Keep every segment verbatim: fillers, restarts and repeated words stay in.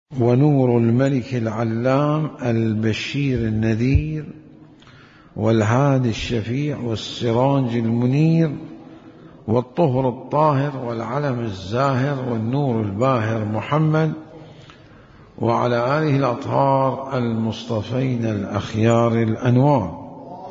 ونور الملك العلام البشير النذير والهادي الشفيع والسراج المنير والطهر الطاهر والعلم الزاهر والنور الباهر محمد وعلى آله الأطهار المصطفين الأخيار الأنوار.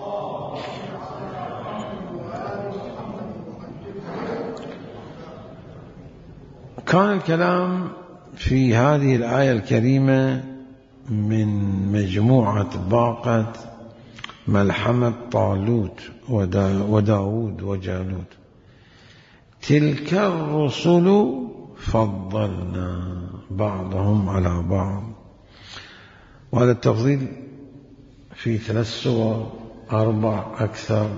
كان الكلام في هذه الآية الكريمة من مجموعة باقة ملحمة طالوت وداود وجالوت. تلك الرسل فضلنا بعضهم على بعض، وهذا التفضيل في ثلاث سور أربع أكثر،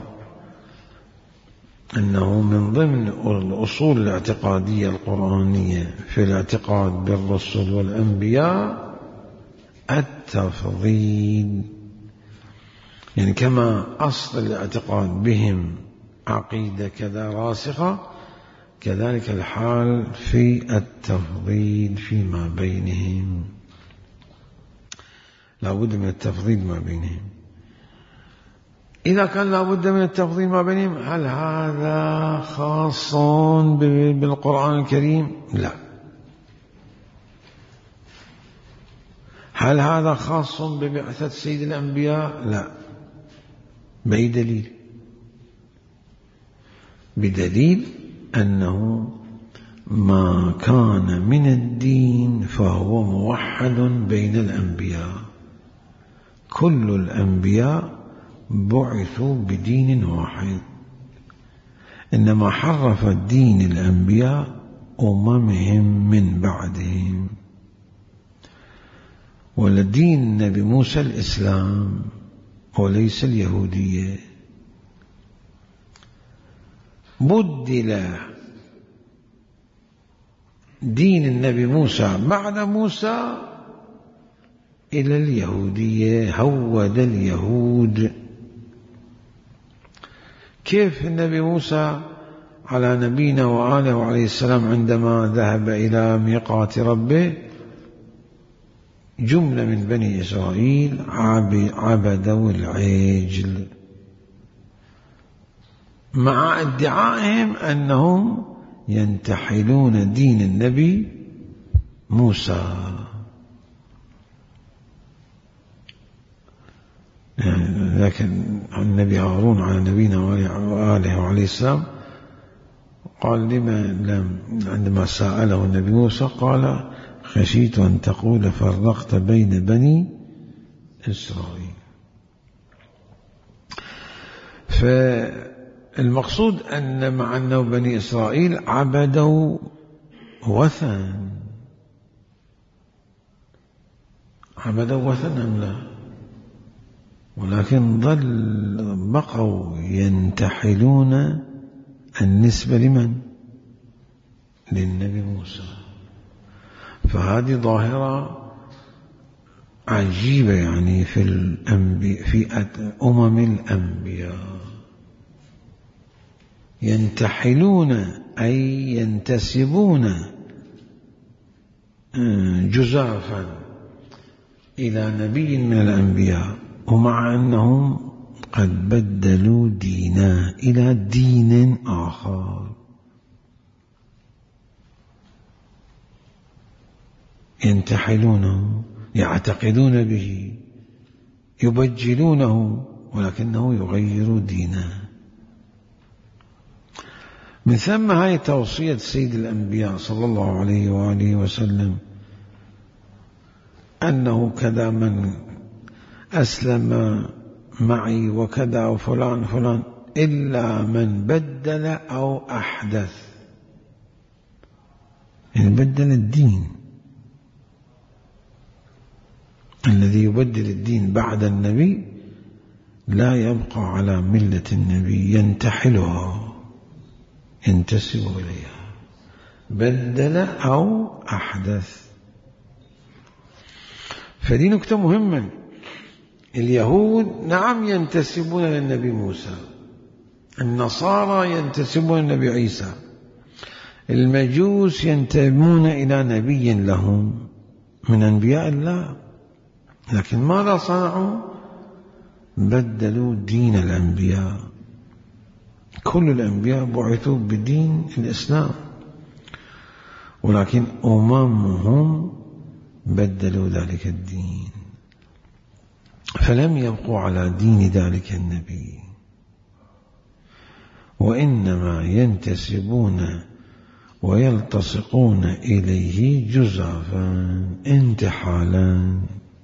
أنه من ضمن الأصول الاعتقادية القرآنية في الاعتقاد بالرسل والأنبياء التفضيل، يعني كما أصل الاعتقاد بهم عقيدة كذا راسخة، كذلك الحال في التفضيل فيما بينهم، لا بد من التفضيل ما بينهم. إذا كان لا بد من التفضيل ما بينهم، هل هذا خاص بالقرآن الكريم؟ لا. هل هذا خاص ببعثة سيد الأنبياء؟ لا. بأي دليل؟ بدليل أنه ما كان من الدين فهو موحد بين الأنبياء، كل الأنبياء بعثوا بدين واحد، إنما حرف الدين الأنبياء أممهم من بعدهم. ولدين النبي موسى الإسلام وليس اليهودية، بدل دين النبي موسى بعد موسى إلى اليهودية، هود اليهود. كيف النبي موسى على نبينا وآله وعليه السلام عندما ذهب إلى ميقات ربه، جملة من بني إسرائيل عبدوا العجل مع ادعائهم أنهم ينتحلون دين النبي موسى، لكن النبي هارون على نبينا وآله وعليه السلام قال لما لم عندما سأله النبي موسى قال خشيت أن تقول فرقت بين بني إسرائيل. فالمقصود أن مع أنه بني إسرائيل عبدوا وثن، عبدوا وثن أم لا؟ ولكن ظل بقوا ينتحلون النسبة لمن؟ للنبي موسى. فهذه ظاهرة عجيبة يعني في الأنبياء، في أمم الأنبياء ينتحلون أي ينتسبون جزافا إلى نبي من الأنبياء، ومع أنهم قد بدلوا دينا إلى دين آخر، ينتحلونه، يعتقدون به، يبجلونه، ولكنه يغير دينه. من ثم هاي توصية سيد الأنبياء صلى الله عليه وآله وسلم أنه كذا من أسلم معي وكذا وفلان فلان إلا من بدل أو أحدث، يعني بدل الدين. الذي يبدل الدين بعد النبي لا يبقى على ملة النبي، ينتحلها، ينتسب إليها، بدل أو أحدث. فدي نكتة مهمة. اليهود نعم ينتسبون للنبي موسى، النصارى ينتسبون للنبي عيسى، المجوس ينتمون إلى نبي لهم من أنبياء الله، لكن ماذا صنعوا؟ بدلوا دين الأنبياء. كل الأنبياء بعثوا بدين الإسلام، ولكن أممهم بدلوا ذلك الدين، فلم يبقوا على دين ذلك النبي، وإنما ينتسبون ويلتصقون إليه جزافا انتحالا.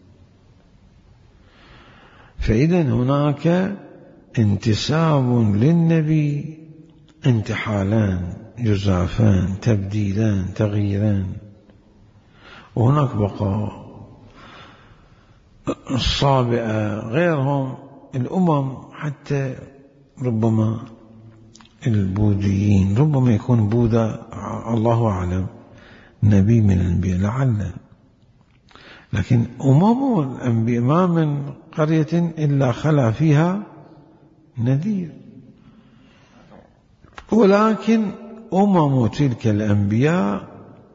فإذا هناك انتساب للنبي انتحالان جزافان تبديلان تغييران، وهناك بقاء. الصابئة غيرهم الأمم، حتى ربما البوذيين، ربما يكون بوذا الله أعلم نبي من الأنبياء لعل، لكن أمم الأنبياء ما من قرية إلا خلا فيها نذير. ولكن أمم تلك الأنبياء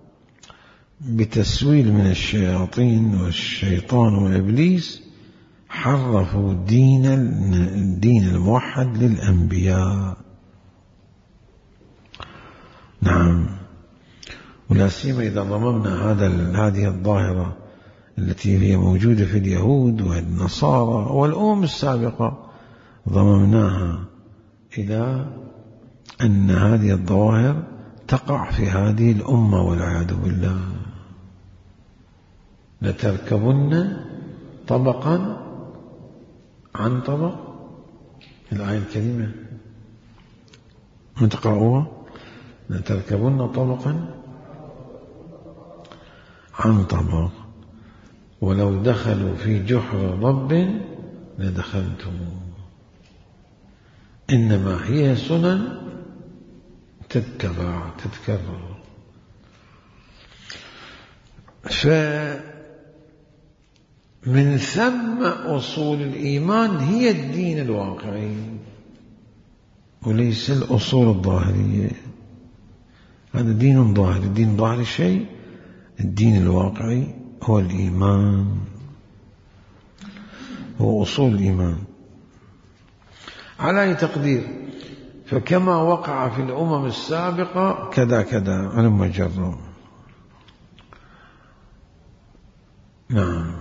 بتسويل من الشياطين والشيطان وإبليس حرفوا دين الدين الموحد للأنبياء. نعم، ولا سيما إذا ضممنا هذا هذه الظاهرة التي هي موجودة في اليهود والنصارى والأمم السابقة، ضممناها إلى أن هذه الظواهر تقع في هذه الأمة والعياذ بالله. لتركبن طبقا عن طبق، الآية الكريمة من تقرأوها؟ لتركبن طبقا عن طبق ولو دخلوا في جحر رب لدخلتموه إنما هي سنن تتبع تتكرر. فمن ثم أصول الإيمان هي الدين الواقعي وليس الأصول الظاهرية. هذا دين ظاهري، الدين ظاهري شيء، الدين الواقعي هو الإيمان، هو أصول الإيمان. على أي تقدير، فكما وقع في الأمم السابقة كذا كذا على مجرد. نعم.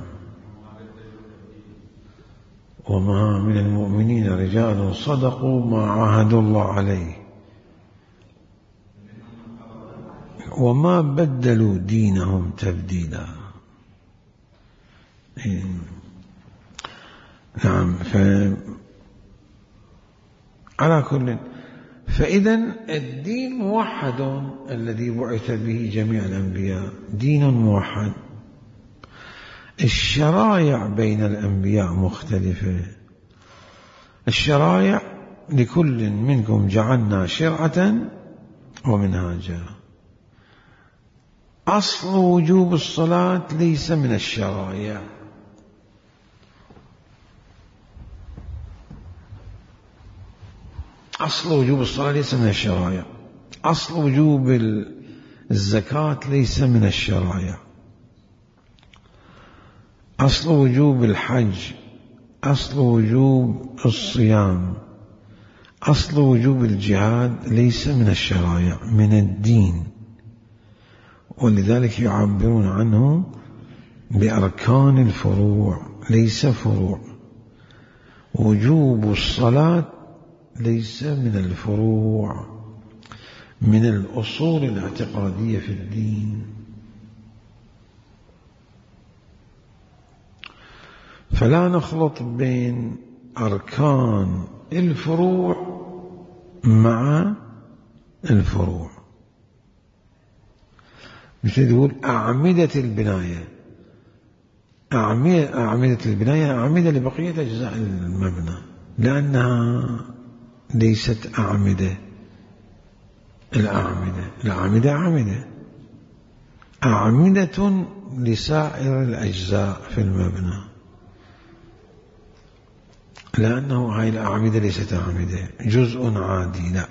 وما من المؤمنين رجال صدقوا ما عاهدوا الله عليه وما بدلوا دينهم تبديلا. نعم. ف على كل، فإذا الدين موحد الذي بعث به جميع الأنبياء دين موحد. الشرائع بين الأنبياء مختلفة. الشرائع لكل منكم جعلنا شرعة ومنهاجا. أصل وجوب الصلاة ليس من الشرائع، أصل وجوب الصلاة ليس من الشرائع. أصل وجوب الزكاة ليس من الشرائع. أصل وجوب الحج، أصل وجوب الصيام، أصل وجوب الجهاد ليس من الشرائع، من الدين. ولذلك يعبرون عنه بأركان الفروع ليس فروع. وجوب الصلاة ليس من الفروع، من الأصول الاعتقادية في الدين. فلا نخلط بين أركان الفروع مع الفروع. مثل يقول أعمدة البناية، أعمدة البناية أعمدة لبقية أجزاء المبنى، لأنها ليست أعمدة. الأعمدة الأعمدة أعمدة أعمدة لسائر الأجزاء في المبنى، لأنه هاي الأعمدة ليست أعمدة جزء عادي، لا.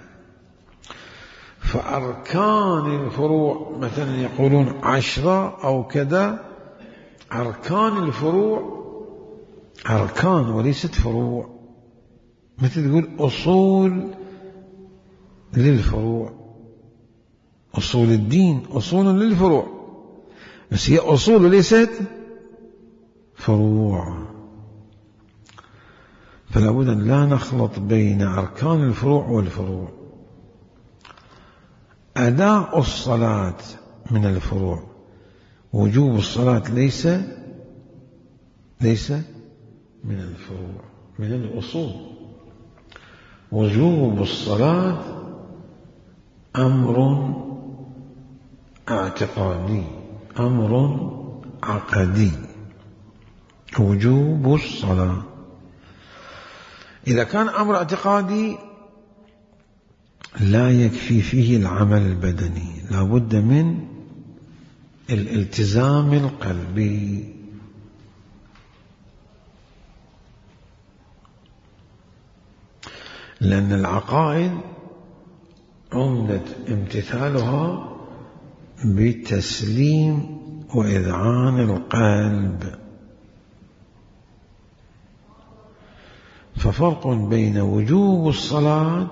فأركان الفروع مثلا يقولون عشرة أو كذا، أركان الفروع أركان وليست فروع، مثل تقول أصول للفروع، أصول الدين أصول للفروع، بس هي أصول وليست فروع. فلا بد أن لا نخلط بين أركان الفروع والفروع. أداء الصلاة من الفروع، وجوب الصلاة ليس ليس من الفروع، من الأصول. وجوب الصلاة أمر اعتقادي، أمر عقدي. وجوب الصلاة إذا كان أمر اعتقادي لا يكفي فيه العمل البدني، لا بد من الالتزام القلبي. لأن العقائد عمدة امتثالها بتسليم وإذعان القلب. ففرق بين وجوب الصلاة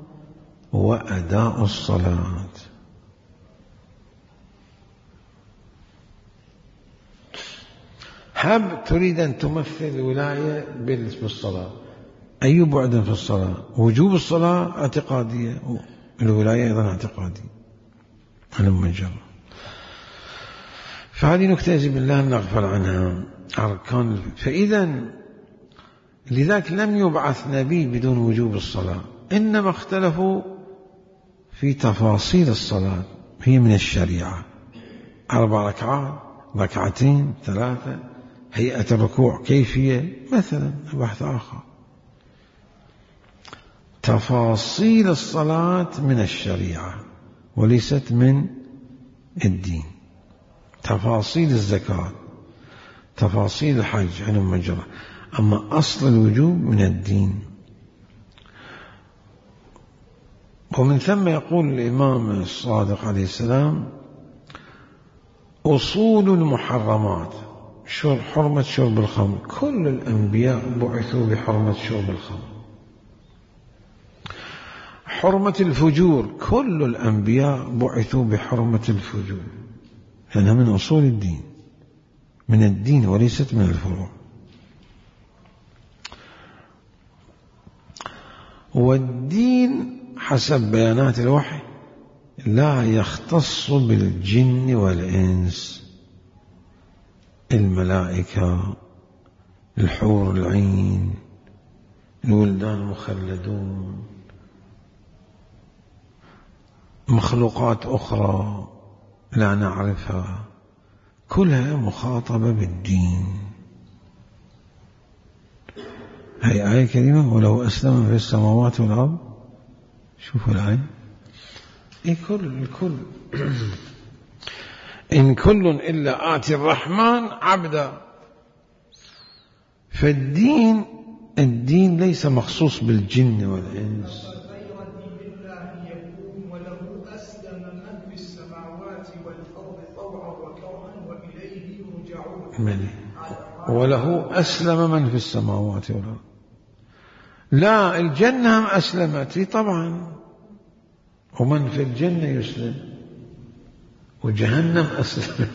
وأداء الصلاة. هب تريد أن تمثل الولاية بالصلاة، أي بعد في الصلاة؟ وجوب الصلاة اعتقادية، الولاية أيضا اعتقادي. هلم جرى. فهذه نكتة يجب بالله أن نغفل عنها، أركان. فإذا لذلك لم يبعث نبي بدون وجوب الصلاة، إنما اختلفوا في تفاصيل الصلاة. هي من الشريعة، أربع ركعات، ركعتين، ثلاثة، هيئة الركوع، كيفية، مثلا بحث آخر. تفاصيل الصلاة من الشريعة وليست من الدين. تفاصيل الزكاة، تفاصيل الحج عن المجرى، أما أصل الوجوب من الدين. ومن ثم يقول الإمام الصادق عليه السلام: أصول المحرمات شرب حرمة شرب الخمر، كل الأنبياء بعثوا بحرمة شرب الخمر. حرمة الفجور، كل الأنبياء بعثوا بحرمة الفجور، لأنها من أصول الدين، من الدين وليست من الفروع. والدين حسب بيانات الوحي لا يختص بالجن والإنس، الملائكة، الحور العين، الولدان المخلدون، مخلوقات أخرى لا نعرفها، كلها مخاطبة بالدين. هي آية كريمة: ولو أسلم في السماوات والأرض. شوفوا الآية، إيه كل الكل إن كل إلا آتي الرحمن عبدا. فالدين الدين ليس مخصوص بالجن والإنس. وله أسلم من في السماوات والأرض. لا، الجنة أسلمت طبعا، ومن في الجنة يسلم، وجهنم أسلمت،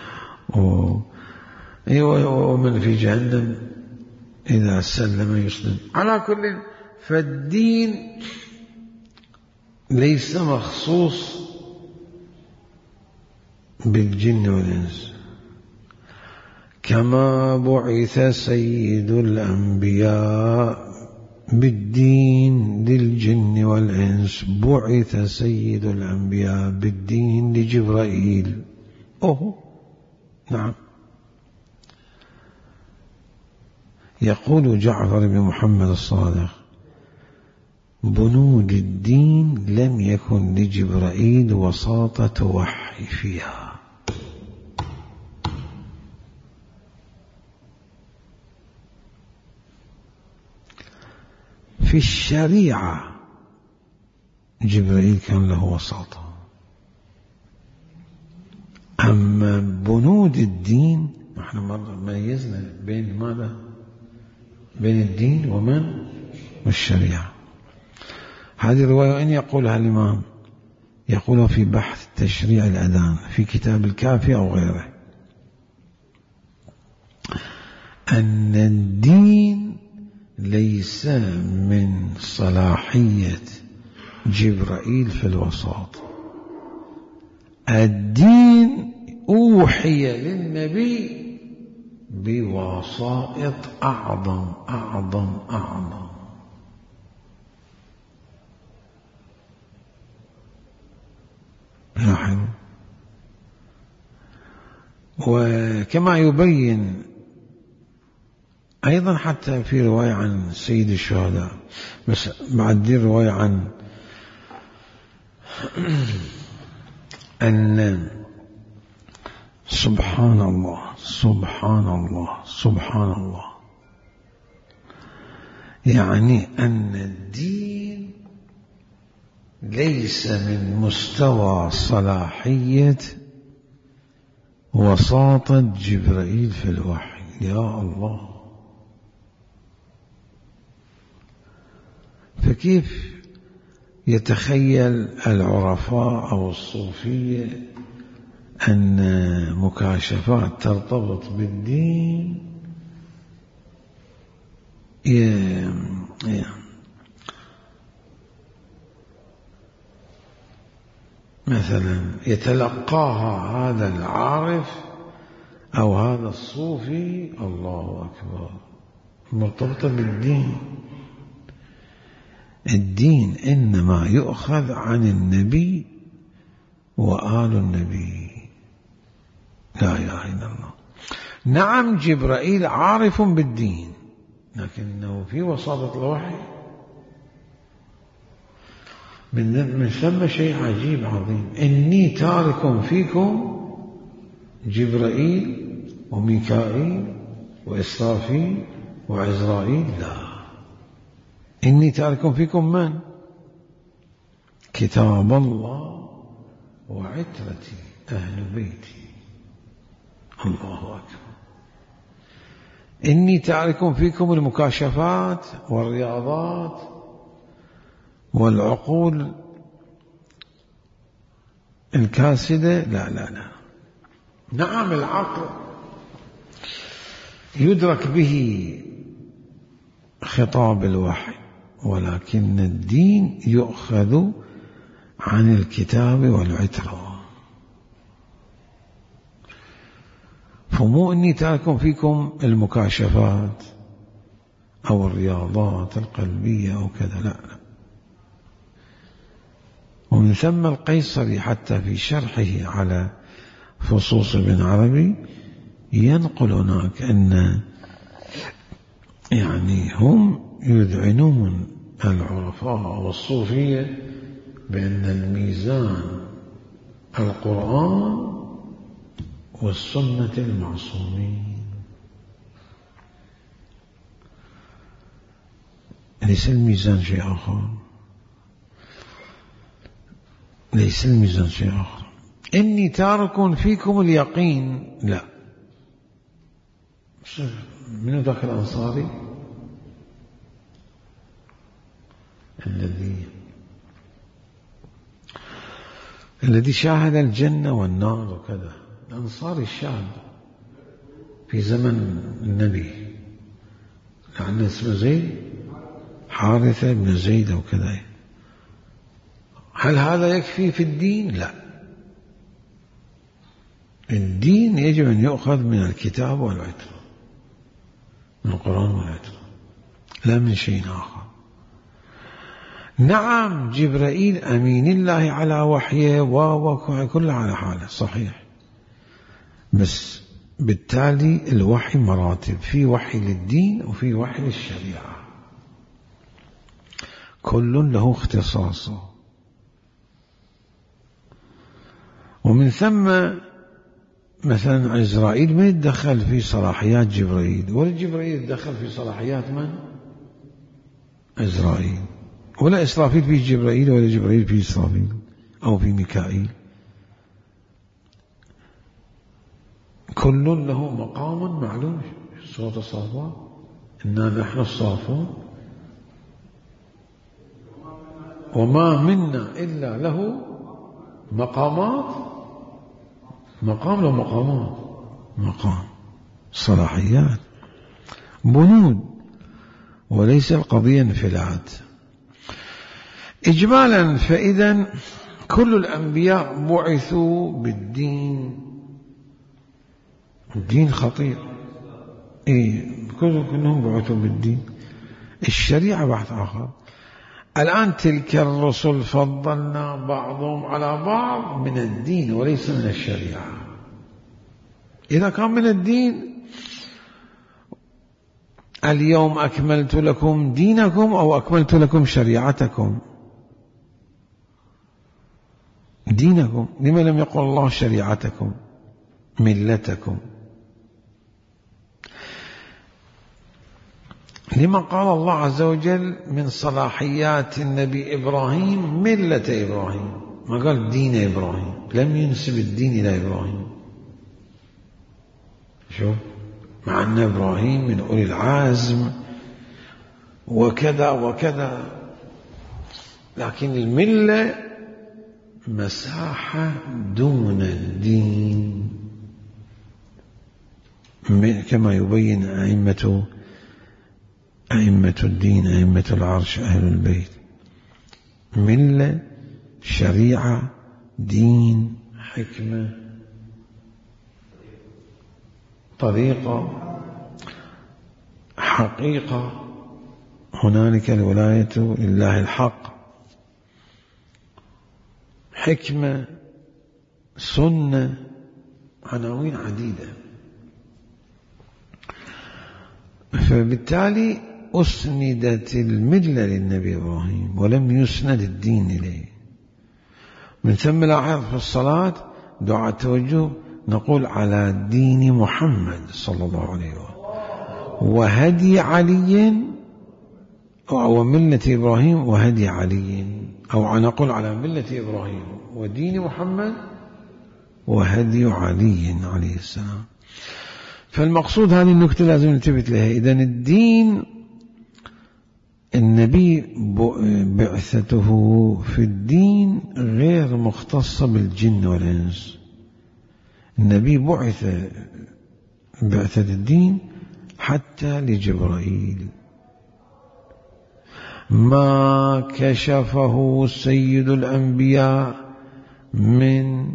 ومن في جهنم إذا سلم يسلم. على كل، فالدين ليس مخصوص بالجن والإنس. كما بعث سيد الأنبياء بالدين للجن والإنس، بعث سيد الأنبياء بالدين لجبرائيل. أوه نعم. يقول جعفر بن محمد الصادق: بنود الدين لم يكن لجبرائيل وساطة وحي فيها. في الشريعة جبرائيل كان له وساطة، أما بنود الدين نحن مرة ميزنا بين ماذا؟ بين الدين ومن؟ والشريعة. هذه الرواية أن يقولها الإمام، يقولها في بحث تشريع الأذان في كتاب الكافي أو غيره، أن الدين ليس من صلاحية جبرائيل في الوساط، الدين أوحي للنبي بوسائط أعظم أعظم أعظم. لاحظوا. وكما يبين أيضا حتى في رواية عن سيد الشهداء، بس بعد دي رواية عن أن سبحان الله سبحان الله سبحان الله، يعني أن الدين ليس من مستوى صلاحية وساطة جبرائيل في الوحي. يا الله، فكيف يتخيل العرفاء أو الصوفية أن مكاشفات ترتبط بالدين مثلا يتلقاها هذا العارف أو هذا الصوفي، الله أكبر، مرتبطة بالدين. الدين إنما يؤخذ عن النبي وآل النبي، لا إله إلا الله. نعم جبرائيل عارف بالدين، لكنه في وساطة الوحي. من ثم شيء عجيب عظيم، إني تارك فيكم جبرائيل وميكائيل وإسرافيل وعزرائيل، لا، إني تارك فيكم من؟ كتاب الله وعترتي أهل بيتي، الله أكبر. إني تارك فيكم المكاشفات والرياضات والعقول الكاسدة، لا لا لا. نعم العقل يدرك به خطاب الوحي، ولكن الدين يؤخذ عن الكتاب والعترة. فمو إني تارك فيكم المكاشفات أو الرياضات القلبية أو كذا، لا لا. ومن ثم القيصري حتى في شرحه على فصوص ابن عربي ينقل هناك أن يعني هم يذعنون العرفاء والصوفية بأن الميزان القرآن والسنة المعصومين، ليس الميزان شيء آخر، ليس الميزان شيء آخر. إني تارك فيكم اليقين، لا. من ذاك الأنصاري الذي الذي شاهد الجنة والنار وكذا، الأنصاري الشاب في زمن النبي، لأن اسمه زيد، حارثة بن زيد أو كذا. هل هذا يكفي في الدين؟ لا، الدين يجب أن يؤخذ من الكتاب والعترة، من القرآن والعترة، لا من شيء آخر. نعم جبرائيل أمين الله على وحيه وكل على حاله، صحيح، بس بالتالي الوحي مراتب، في وحي للدين وفي وحي للشريعة، كل له اختصاصه. ومن ثم مثلا عزرائيل ما يتدخل في صلاحيات جبرائيل، ولا جبرائيل يتدخل في صلاحيات من؟ عزرائيل. ولا إسرافيل في جبرائيل ولا جبرائيل في إسرافيل أو في ميكائيل. كل له مقام معلوم. سورة الصافات إنا نحن الصافون وما منا إلا له مقامات. مقام له مقامات، مقام صلاحيات بنود، وليس القضية انفلات. إجمالا فإذا كل الأنبياء بعثوا بالدين. الدين خطير، إيه كلهم بعثوا بالدين. الشريعة بحث آخر. الآن تلك الرسل فضلنا بعضهم على بعض من الدين وليس من الشريعة. إذا كان من الدين اليوم أكملت لكم دينكم أو أكملت لكم شريعتكم. دينكم، لما لم يقل الله شريعتكم ملتكم؟ لما قال الله عز وجل من صلاحيات النبي إبراهيم ملة إبراهيم، ما قال دين إبراهيم، لم ينسب الدين إلى إبراهيم. شوف، مع أن إبراهيم من أولي العزم وكذا وكذا، لكن الملة مساحة دون الدين كما يبين أئمة أئمة الدين، أئمة العرش، أهل البيت. ملة، شريعة، دين، حكمة، طريقة، حقيقة. هنالك الولاية لله الحق، حكمة، سنة، عناوين عديدة. فبالتالي أسندت الملة للنبي إبراهيم ولم يسند الدين إليه. من ثم لاحظ في الصلاة دعاء التوجه نقول على دين محمد صلى الله عليه وسلم وهدي علي، أو ملة إبراهيم وهدي علي، أو نقول على ملة إبراهيم ودين محمد وهدي علي عليه السلام. فالمقصود هذه النكتة لازم نلتفت لها. إذن الدين، النبي بعثته في الدين غير مختصة بالجن والإنس. النبي بعث بعثة الدين حتى لجبرائيل. ما كشفه سيد الأنبياء من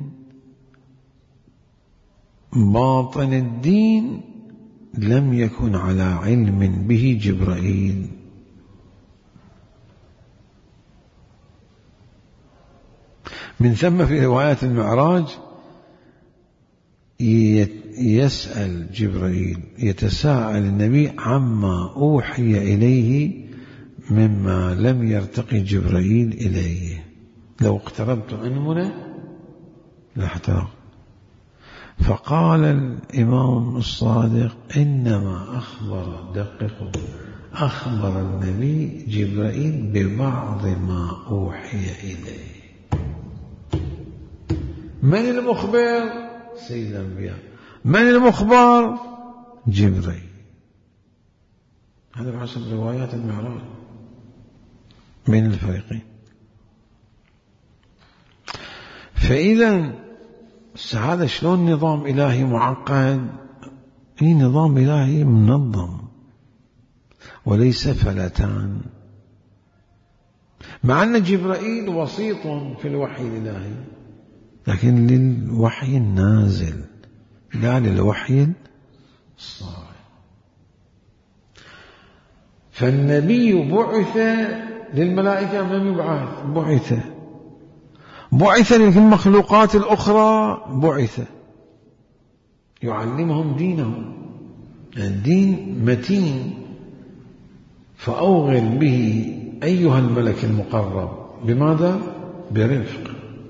باطن الدين لم يكن على علم به جبرائيل. من ثم في روايات المعراج يسأل جبرائيل، يتساءل النبي عما أوحي إليه مما لم يرتقي جبرائيل إليه. لو اقتربت أنمنة لاحترق. فقال الإمام الصادق إنما أخبر دققوا أخبر النبي جبرائيل ببعض ما أوحي إليه. من المخبر؟ سيد الأنبياء. من المخبر؟ جبرائيل. هذا بحسب روايات المعراج بين الفريقين. فإذا هذا شلون نظام إلهي معقد؟ هي نظام إلهي منظم وليس فلتان. مع أن جبرائيل وسيط في الوحي الإلهي، لكن للوحي النازل لا للوحي الصاعد. فالنبي بعث للملائكة، من يبعث؟ بعث بعث للمخلوقات الأخرى، بعث يعلمهم دينهم. الدين متين، فأوغل به أيها الملك المقرب. بماذا؟ برفق.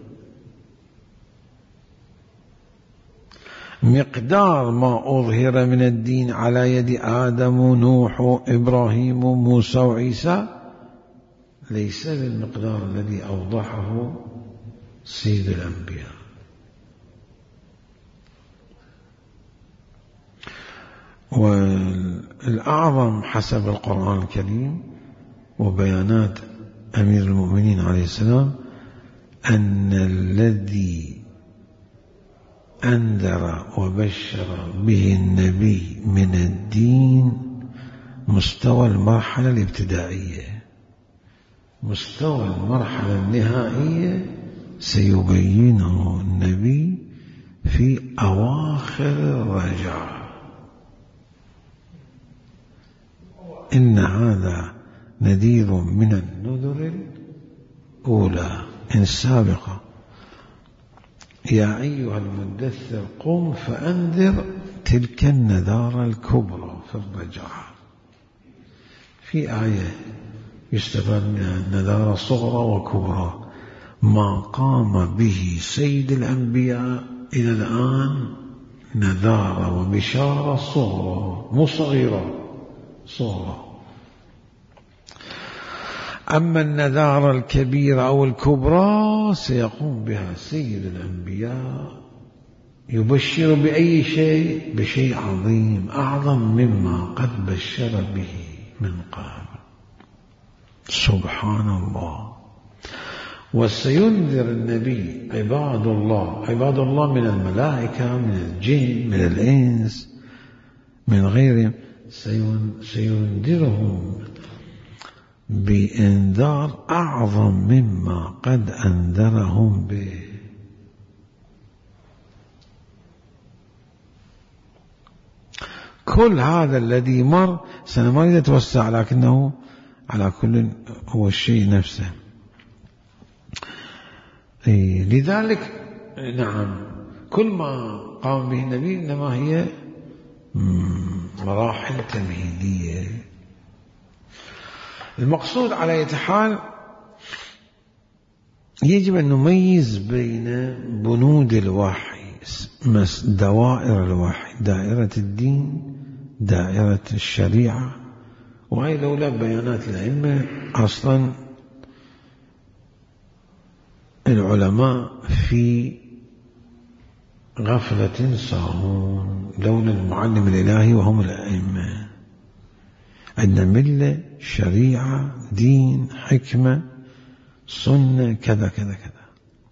مقدار ما أظهر من الدين على يد آدم ونوح إبراهيم وموسى وعيسى ليس بالمقدار الذي أوضحه سيد الأنبياء. والأعظم حسب القرآن الكريم وبيانات أمير المؤمنين عليه السلام أن الذي أنذر وبشر به النبي من الدين مستوى المرحلة الابتدائية. مستوى المرحلة النهائية سيبينه النبي في أواخر الرجعة. إن هذا نذير من النذر الأولى السابقة. يا أيها المدثر قم فأنذر تلك النذارة الكبرى في الرجعة. في آية يستفاد منها النذارة صغرى وكبرى. ما قام به سيد الأنبياء إلى الآن نذارة وبشارة صغرى، مو صغيرة، صغرى. أما النذارة الكبيرة أو الكبرى سيقوم بها سيد الأنبياء، يبشر بأي شيء؟ بشيء عظيم أعظم مما قد بشر به من قبل. سبحان الله. وسينذر النبي عباد الله، عباد الله من الملائكة، من الجن، من الإنس، من غيرهم، سينذرهم بإنذار أعظم مما قد أنذرهم به. كل هذا الذي مر سنة ما يتوسع، لكنه على كل هو الشيء نفسه. لذلك نعم كل ما قام به النبي إنما هي مراحل تمهيدية. المقصود على أي حال يجب أن نميز بين بنود الوحي، دوائر الوحي، دائرة الدين، دائرة الشريعة. وهي لولا بيانات الأئمة أصلا العلماء في غفلة صارون، لولا المعلم الإلهي وهم الأئمة. عندنا ملة، شريعة، دين، حكمة، سنة، كذا كذا كذا.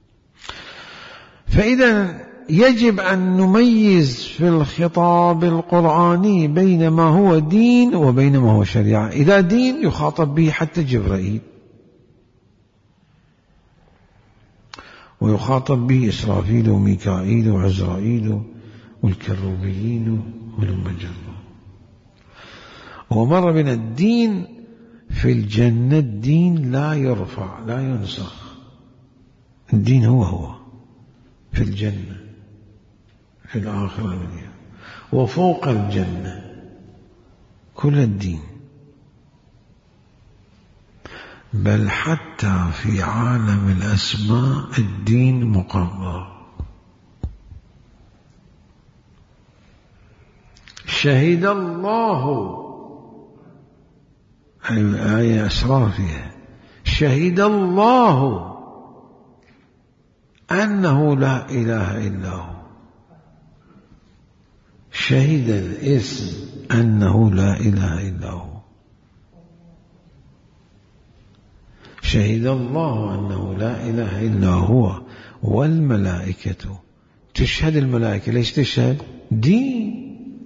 فإذا يجب أن نميز في الخطاب القرآني بين ما هو دين وبين ما هو شريعة. إذا دين يخاطب به حتى جبرائيل، ويخاطب به إسرافيل وميكائيل وعزرائيل والكروبيين والمجرة. ومر من الدين في الجنة، الدين لا يرفع لا ينسخ، الدين هو هو في الجنة في الآخرة الدنيا، وفوق الجنة كل الدين، بل حتى في عالم الأسماء الدين مقرر. شهد الله، آية أسرار فيها، شهد الله أنه لا إله إلا هو. شهد الاسم أنه لا إله إلا هو. شهد الله أنه لا إله إلا هو والملائكة. تشهد الملائكة، ليش تشهد؟ دين.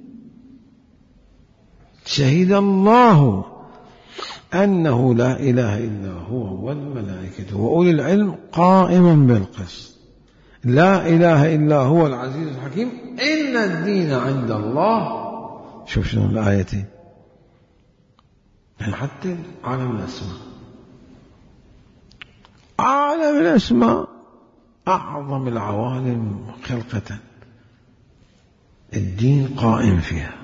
شهد الله أنه لا إله إلا هو والملائكة وأولي العلم قائما بالقسط. لا إله إلا هو العزيز الحكيم إن الدين عند الله. شوف شنو الآيتين، حتى عالم الأسماء، عالم الأسماء أعظم العوالم خلقة، الدين قائم فيها.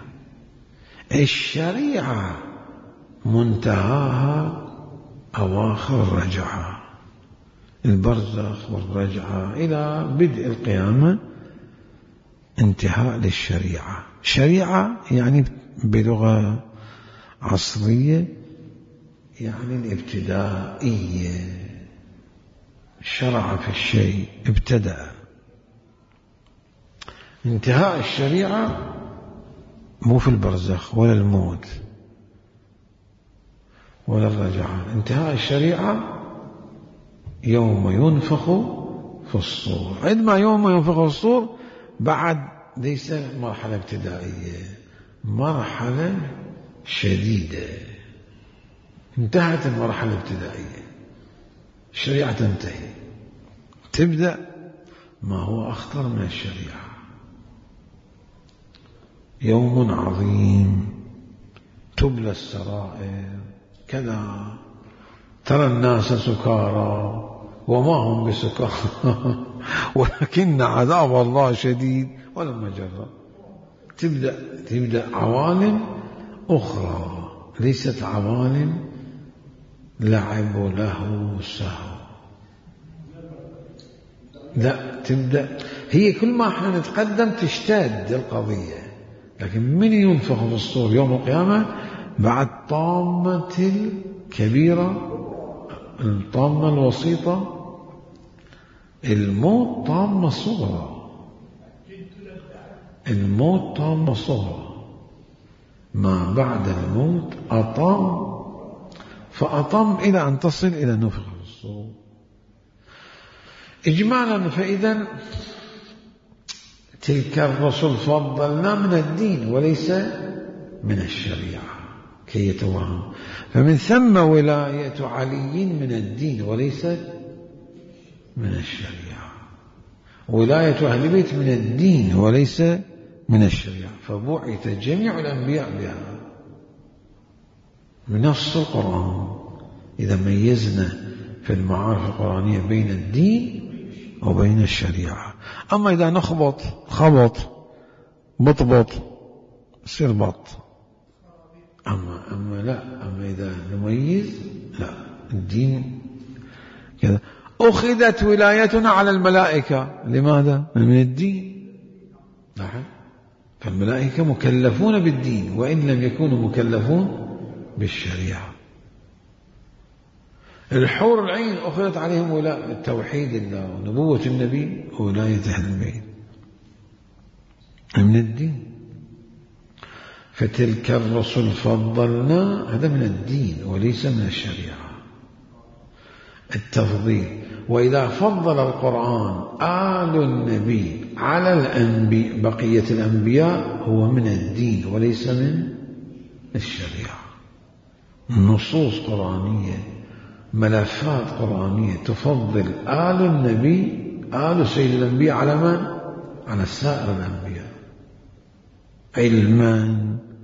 الشريعة منتهاها أواخر الرجعة، البرزخ والرجعة إلى بدء القيامة انتهاء للشريعة. شريعة يعني بلغة عصرية يعني الابتدائية، شرع في الشيء ابتدأ. انتهاء الشريعة مو في البرزخ ولا الموت ولا الرجعة. انتهاء الشريعة يوم ينفخ في الصور. عندما يوم ينفخ في الصور بعد ليس مرحلة ابتدائية، مرحلة شديدة. انتهت المرحلة الابتدائية، الشريعة تنتهي، تبدأ ما هو أخطر من الشريعة. يوم عظيم تبلى السرائر كذا، ترى الناس سكارى وما هم بسكارى ولكن عذاب الله شديد ولما جرب. تبدأ تبدأ عوالم أخرى ليست عوالم لعب وله سهو، لا، تبدأ هي كل ما احنا نتقدم تشتد القضية. لكن من ينفخ في الصور يوم القيامة بعد طامة الكبيرة، الطامة الوسيطة، الموت طامة صغرى، الموت طامة صغرى، ما بعد الموت أطام فأطم إلى أن تصل إلى نفخ في الصور. إجمالا فإذا تلك الرسل فضلنا من الدين وليس من الشريعة كي يتوهم. فمن ثم ولاية علي من الدين وليس من الشريعة، ولاية أهل البيت من الدين وليس من الشريعة. فبعث جميع الأنبياء بها بنص القرآن. إذا ميزنا في المعارف القرآنية بين الدين وبين الشريعة. أما إذا نخبط خبط بطبط يصير بط. أما, أما لا أما إذا نميز لا، الدين كذا. أخذت ولايتنا على الملائكة، لماذا؟ من الدين. نعم، فالملائكة مكلفون بالدين وإن لم يكونوا مكلفون بالشريعة. الحور العين أخذت عليهم ولاية توحيد الله ونبوة النبي وولاية أهل البيت من الدين. فتلك الرسل فضلنا، هذا من الدين وليس من الشريعة، التفضيل. وإذا فضل القرآن آل النبي على الأنبياء بقية الأنبياء هو من الدين وليس من الشريعة. نصوص قرآنية، ملفات قرآنية تفضل آل النبي، آل سيد الأنبياء على من؟ على سائر الأنبياء، علما،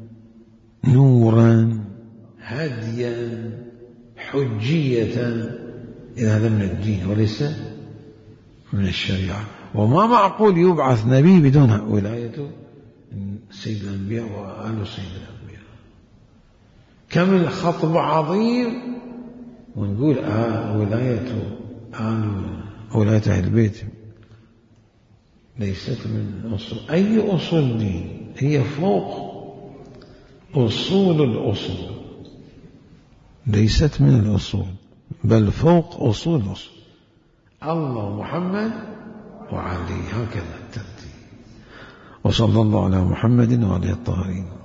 نورا، هديا، حجية. إذا هذا من الدين وليس من الشريعة. وما معقول يبعث نبي بدون ولاية سيد الأنبياء وآل سيد الأنبياء. كم الخطب عظيم ونقول آه ولاية آل ولاية أهل البيت ليست من أصول. أي أصول دي؟ هي فوق أصول الأصول، ليست من الأصول بل فوق أصول الأصول. الله محمد وعلي، هكذا الترتيب. وصلى الله على محمد وعلى الطاهرين.